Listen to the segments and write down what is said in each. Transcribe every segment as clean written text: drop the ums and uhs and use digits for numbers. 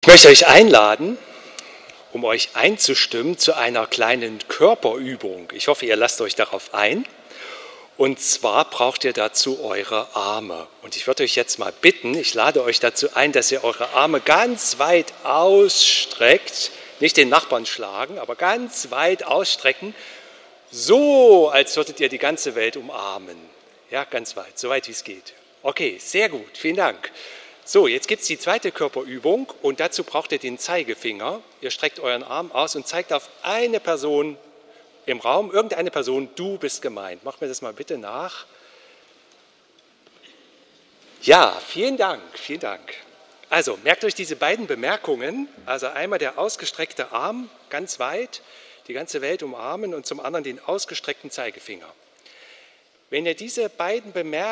möchte euch einladen, um euch einzustimmen zu einer kleinen Körperübung. Ich hoffe, ihr lasst euch darauf ein. Und zwar braucht ihr dazu eure Arme. Und ich würde euch jetzt mal bitten, ich lade euch dazu ein, dass ihr eure Arme ganz weit ausstreckt. Nicht den Nachbarn schlagen, aber ganz weit ausstrecken. So, als würdet ihr die ganze Welt umarmen. Ja, ganz weit, so weit wie es geht. Okay, sehr gut, vielen Dank. So, jetzt gibt es die zweite Körperübung und dazu braucht ihr den Zeigefinger. Ihr streckt euren Arm aus und zeigt auf eine Person im Raum, irgendeine Person, du bist gemeint. Macht mir das mal bitte nach. Ja, vielen Dank, vielen Dank. Also, merkt euch diese beiden Bemerkungen. Also einmal der ausgestreckte Arm, ganz weit, die ganze Welt umarmen und zum anderen den ausgestreckten Zeigefinger. Wenn ihr diese beiden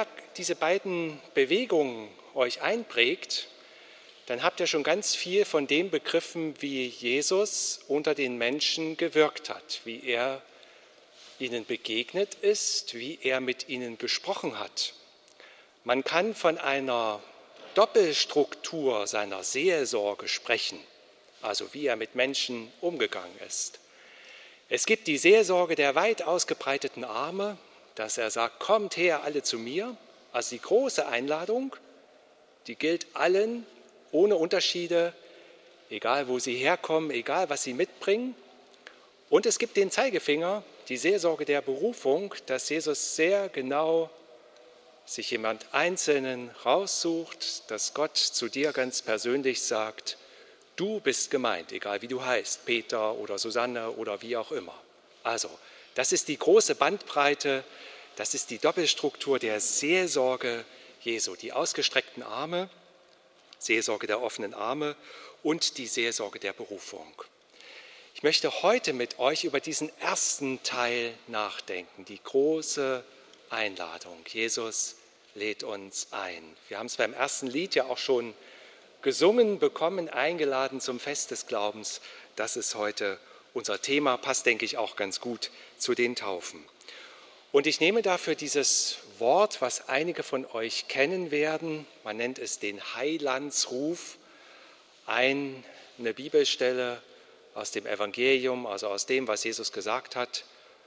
Bewegungen euch einprägt, dann habt ihr schon ganz viel von dem begriffen, wie Jesus unter den Menschen gewirkt hat, wie er ihnen begegnet ist, wie er mit ihnen gesprochen hat. Man kann von einer Doppelstruktur seiner Seelsorge sprechen, also wie er mit Menschen umgegangen ist. Es gibt die Seelsorge der weit ausgebreiteten Arme, dass er sagt, kommt her alle zu mir, also die große Einladung, die gilt allen ohne Unterschiede, egal wo sie herkommen, egal was sie mitbringen. Und es gibt den Zeigefinger, die Seelsorge der Berufung, dass Jesus sehr genau sich jemand Einzelnen raussucht, dass Gott zu dir ganz persönlich sagt, du bist gemeint, egal wie du heißt, Peter oder Susanne oder wie auch immer. Also, das ist die große Bandbreite, das ist die Doppelstruktur der Seelsorge Jesu, die ausgestreckten Arme, Seelsorge der offenen Arme und die Seelsorge der Berufung. Ich möchte heute mit euch über diesen ersten Teil nachdenken, die große Einladung. Jesus lädt uns ein. Wir haben es beim ersten Lied ja auch schon gesungen bekommen, eingeladen zum Fest des Glaubens. Das ist heute unser Thema, passt, denke ich, auch ganz gut zu den Taufen. Und ich nehme dafür dieses Wort, was einige von euch kennen werden, man nennt es den Heilandsruf, eine Bibelstelle aus dem Evangelium, also aus dem, was Jesus gesagt hat.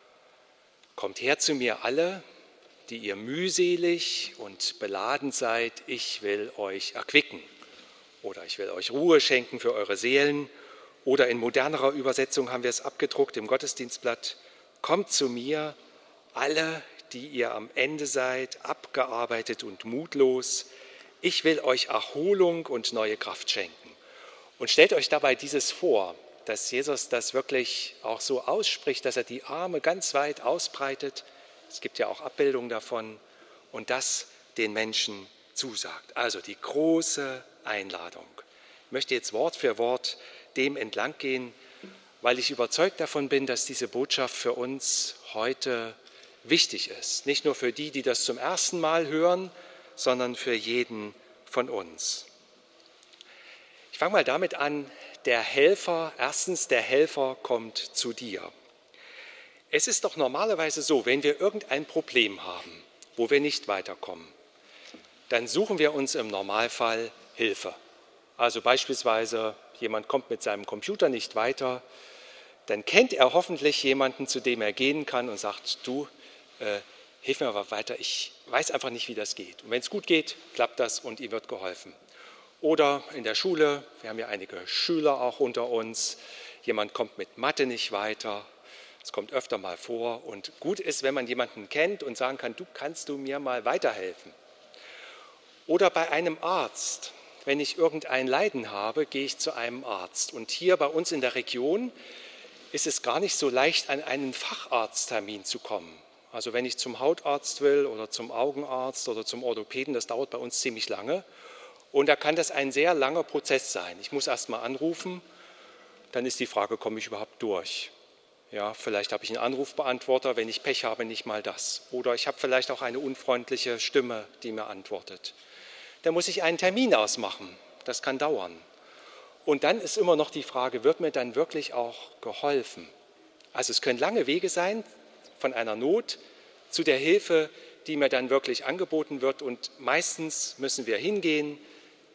Kommt her zu mir alle, die ihr mühselig und beladen seid, ich will euch erquicken. Oder ich will euch Ruhe schenken für eure Seelen. Oder in modernerer Übersetzung haben wir es abgedruckt im Gottesdienstblatt. Kommt zu mir, alle, die ihr am Ende seid, abgearbeitet und mutlos. Ich will euch Erholung und neue Kraft schenken. Und stellt euch dabei dieses vor, dass Jesus das wirklich auch so ausspricht, dass er die Arme ganz weit ausbreitet. Es gibt ja auch Abbildungen davon und das den Menschen zusagt. Also die große Einladung. Ich möchte jetzt Wort für Wort dem entlang gehen, weil ich überzeugt davon bin, dass diese Botschaft für uns heute wichtig ist. Nicht nur für die, die das zum ersten Mal hören, sondern für jeden von uns. Ich fange mal damit an, erstens, der Helfer kommt zu dir. Es ist doch normalerweise so, wenn wir irgendein Problem haben, wo wir nicht weiterkommen, dann suchen wir uns im Normalfall Hilfe. Also beispielsweise, jemand kommt mit seinem Computer nicht weiter, dann kennt er hoffentlich jemanden, zu dem er gehen kann und sagt, du, hilf mir aber weiter, ich weiß einfach nicht, wie das geht. Und wenn es gut geht, klappt das und ihm wird geholfen. Oder in der Schule, wir haben ja einige Schüler auch unter uns, jemand kommt mit Mathe nicht weiter, es kommt öfter mal vor und gut ist, wenn man jemanden kennt und sagen kann, du kannst du mir mal weiterhelfen. Oder bei einem Arzt, wenn ich irgendein Leiden habe, gehe ich zu einem Arzt. Und hier bei uns in der Region ist es gar nicht so leicht, an einen Facharzttermin zu kommen. Also wenn ich zum Hautarzt will oder zum Augenarzt oder zum Orthopäden, das dauert bei uns ziemlich lange. Und da kann das ein sehr langer Prozess sein. Ich muss erst mal anrufen, dann ist die Frage, komme ich überhaupt durch? Ja, vielleicht habe ich einen Anrufbeantworter, wenn ich Pech habe, nicht mal das. Oder ich habe vielleicht auch eine unfreundliche Stimme, die mir antwortet. Da muss ich einen Termin ausmachen. Das kann dauern. Und dann ist immer noch die Frage, wird mir dann wirklich auch geholfen? Also es können lange Wege sein, von einer Not zu der Hilfe, die mir dann wirklich angeboten wird. Und meistens müssen wir hingehen,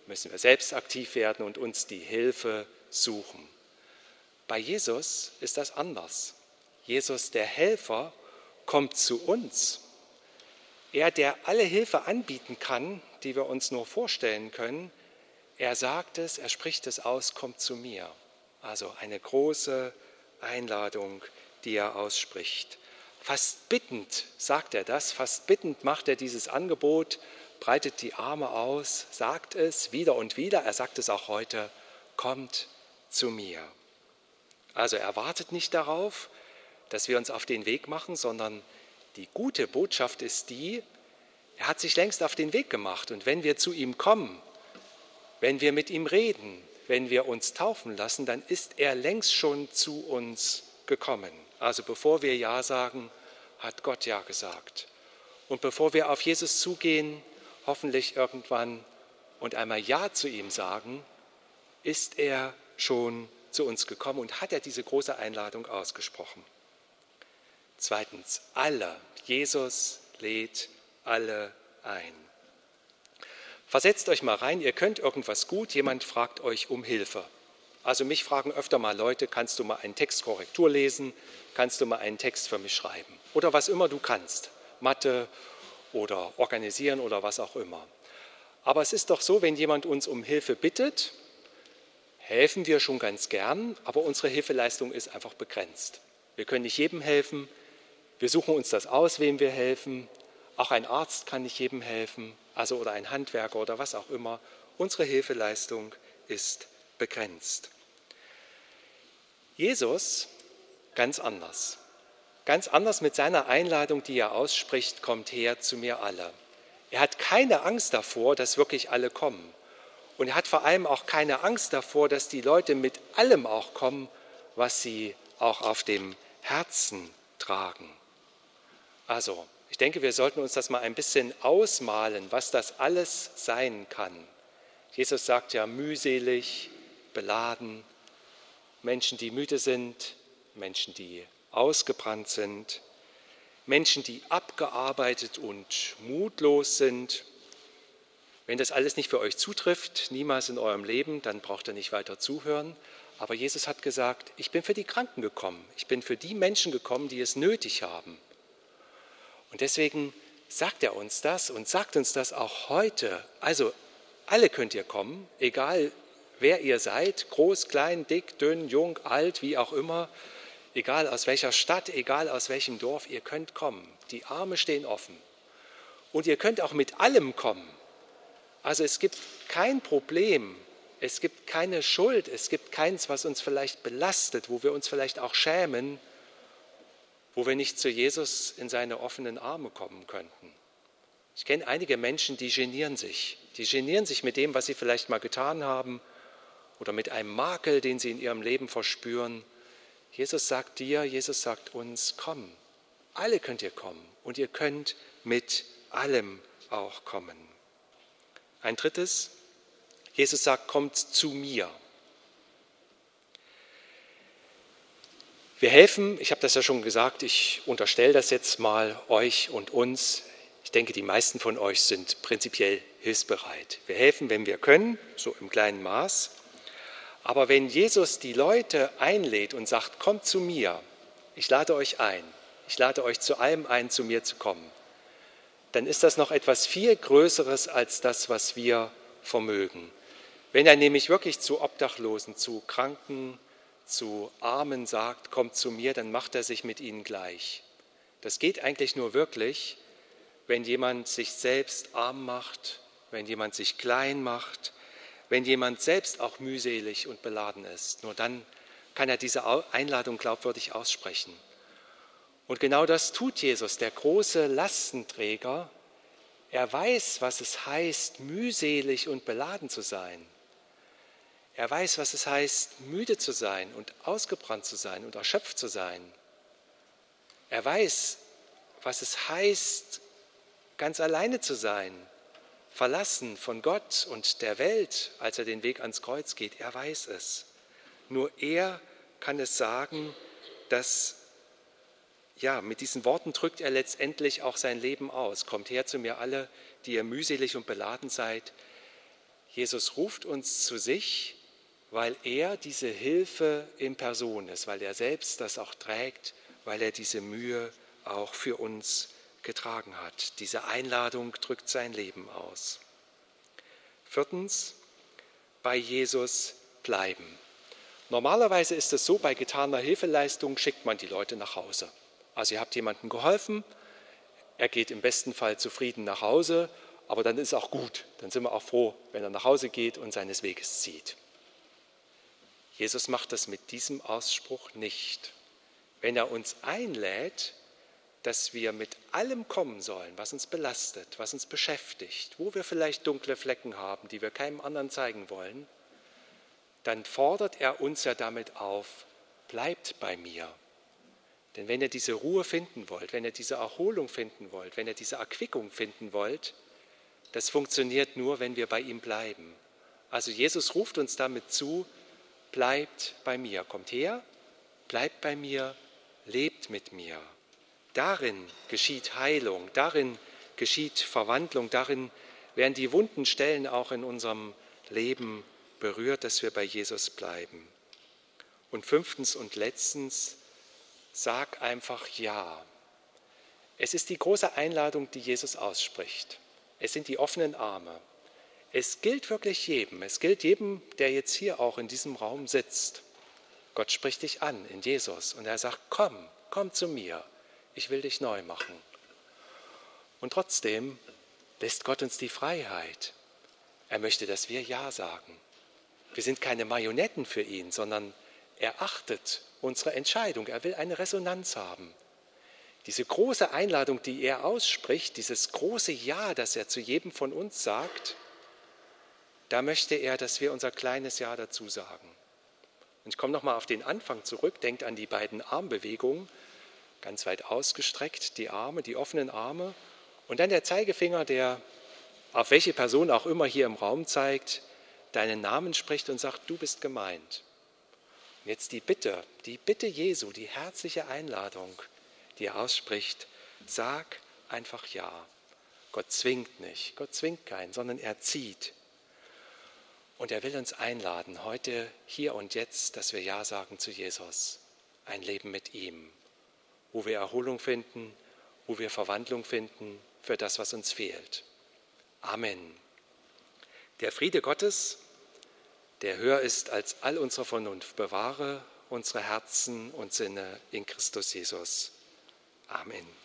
müssen wir selbst aktiv werden und uns die Hilfe suchen. Bei Jesus ist das anders. Jesus, der Helfer, kommt zu uns. Er, der alle Hilfe anbieten kann, die wir uns nur vorstellen können, er sagt es, er spricht es aus, kommt zu mir. Also eine große Einladung, die er ausspricht. Fast bittend sagt er das, fast bittend macht er dieses Angebot, breitet die Arme aus, sagt es wieder und wieder, er sagt es auch heute, kommt zu mir. Also er wartet nicht darauf, dass wir uns auf den Weg machen, sondern die gute Botschaft ist die, er hat sich längst auf den Weg gemacht und wenn wir zu ihm kommen, wenn wir mit ihm reden, wenn wir uns taufen lassen, dann ist er längst schon zu uns gekommen. Also bevor wir Ja sagen, hat Gott Ja gesagt. Und bevor wir auf Jesus zugehen, hoffentlich irgendwann und einmal Ja zu ihm sagen, ist er schon zu uns gekommen und hat er diese große Einladung ausgesprochen. Zweitens, alle. Jesus lädt alle ein. Versetzt euch mal rein, ihr könnt irgendwas gut, jemand fragt euch um Hilfe. Also mich fragen öfter mal Leute, kannst du mal einen Text Korrektur lesen, kannst du mal einen Text für mich schreiben? Oder was immer du kannst, Mathe oder organisieren oder was auch immer. Aber es ist doch so, wenn jemand uns um Hilfe bittet, helfen wir schon ganz gern, aber unsere Hilfeleistung ist einfach begrenzt. Wir können nicht jedem helfen, wir suchen uns das aus, wem wir helfen. Auch ein Arzt kann nicht jedem helfen, also oder ein Handwerker oder was auch immer. Unsere Hilfeleistung ist begrenzt. Jesus ganz anders. Ganz anders mit seiner Einladung, die er ausspricht, kommt her zu mir alle. Er hat keine Angst davor, dass wirklich alle kommen. Und er hat vor allem auch keine Angst davor, dass die Leute mit allem auch kommen, was sie auch auf dem Herzen tragen. Also, ich denke, wir sollten uns das mal ein bisschen ausmalen, was das alles sein kann. Jesus sagt ja mühselig, beladen, Menschen, die müde sind, Menschen, die ausgebrannt sind, Menschen, die abgearbeitet und mutlos sind. Wenn das alles nicht für euch zutrifft, niemals in eurem Leben, dann braucht ihr nicht weiter zuhören. Aber Jesus hat gesagt, ich bin für die Kranken gekommen, ich bin für die Menschen gekommen, die es nötig haben. Und deswegen sagt er uns das und sagt uns das auch heute. Also alle könnt ihr kommen, egal wer ihr seid, groß, klein, dick, dünn, jung, alt, wie auch immer, egal aus welcher Stadt, egal aus welchem Dorf, ihr könnt kommen. Die Arme stehen offen. Und ihr könnt auch mit allem kommen. Also es gibt kein Problem, es gibt keine Schuld, es gibt keins, was uns vielleicht belastet, wo wir uns vielleicht auch schämen, wo wir nicht zu Jesus in seine offenen Arme kommen könnten. Ich kenne einige Menschen, die genieren sich mit dem, was sie vielleicht mal getan haben oder mit einem Makel, den sie in ihrem Leben verspüren. Jesus sagt dir, Jesus sagt uns, komm, alle könnt ihr kommen und ihr könnt mit allem auch kommen. Ein drittes, Jesus sagt, kommt zu mir. Wir helfen, ich habe das ja schon gesagt, ich unterstelle das jetzt mal euch und uns. Ich denke, die meisten von euch sind prinzipiell hilfsbereit. Wir helfen, wenn wir können, so im kleinen Maß. Aber wenn Jesus die Leute einlädt und sagt, kommt zu mir, ich lade euch ein, ich lade euch zu allem ein, zu mir zu kommen, dann ist das noch etwas viel Größeres als das, was wir vermögen. Wenn er nämlich wirklich zu Obdachlosen, zu Kranken, zu Armen sagt, kommt zu mir, dann macht er sich mit ihnen gleich. Das geht eigentlich nur wirklich, wenn jemand sich selbst arm macht, wenn jemand sich klein macht, wenn jemand selbst auch mühselig und beladen ist. Nur dann kann er diese Einladung glaubwürdig aussprechen. Und genau das tut Jesus, der große Lastenträger. Er weiß, was es heißt, mühselig und beladen zu sein. Er weiß, was es heißt, müde zu sein und ausgebrannt zu sein und erschöpft zu sein. Er weiß, was es heißt, ganz alleine zu sein, verlassen von Gott und der Welt, als er den Weg ans Kreuz geht. Er weiß es. Nur er kann es sagen, dass, ja, mit diesen Worten drückt er letztendlich auch sein Leben aus. Kommt her zu mir alle, die ihr mühselig und beladen seid. Jesus ruft uns zu sich, weil er diese Hilfe in Person ist, weil er selbst das auch trägt, weil er diese Mühe auch für uns getragen hat. Diese Einladung drückt sein Leben aus. Viertens, bei Jesus bleiben. Normalerweise ist es so, bei getaner Hilfeleistung schickt man die Leute nach Hause. Also ihr habt jemandem geholfen, er geht im besten Fall zufrieden nach Hause, aber dann ist auch gut. Dann sind wir auch froh, wenn er nach Hause geht und seines Weges zieht. Jesus macht das mit diesem Ausspruch nicht. Wenn er uns einlädt, dass wir mit allem kommen sollen, was uns belastet, was uns beschäftigt, wo wir vielleicht dunkle Flecken haben, die wir keinem anderen zeigen wollen, dann fordert er uns ja damit auf, bleibt bei mir. Denn wenn ihr diese Ruhe finden wollt, wenn ihr diese Erholung finden wollt, wenn ihr diese Erquickung finden wollt, das funktioniert nur, wenn wir bei ihm bleiben. Also Jesus ruft uns damit zu, bleibt bei mir, kommt her, bleibt bei mir, lebt mit mir. Darin geschieht Heilung, darin geschieht Verwandlung, darin werden die wunden Stellen auch in unserem Leben berührt, dass wir bei Jesus bleiben. Und fünftens und letztens, sag einfach ja. Es ist die große Einladung, die Jesus ausspricht. Es sind die offenen Arme. Es gilt wirklich jedem. Es gilt jedem, der jetzt hier auch in diesem Raum sitzt. Gott spricht dich an in Jesus und er sagt, komm zu mir. Ich will dich neu machen. Und trotzdem lässt Gott uns die Freiheit. Er möchte, dass wir Ja sagen. Wir sind keine Marionetten für ihn, sondern er achtet unsere Entscheidung. Er will eine Resonanz haben. Diese große Einladung, die er ausspricht, dieses große Ja, das er zu jedem von uns sagt, da möchte er, dass wir unser kleines Ja dazu sagen. Und ich komme nochmal auf den Anfang zurück, denkt an die beiden Armbewegungen, ganz weit ausgestreckt, die Arme, die offenen Arme und dann der Zeigefinger, der auf welche Person auch immer hier im Raum zeigt, deinen Namen spricht und sagt, du bist gemeint. Und jetzt die Bitte Jesu, die herzliche Einladung, die er ausspricht, sag einfach Ja. Gott zwingt nicht, Gott zwingt keinen, sondern er zieht. Und er will uns einladen, heute, hier und jetzt, dass wir Ja sagen zu Jesus. Ein Leben mit ihm, wo wir Erholung finden, wo wir Verwandlung finden für das, was uns fehlt. Amen. Der Friede Gottes, der höher ist als all unsere Vernunft, bewahre unsere Herzen und Sinne in Christus Jesus. Amen.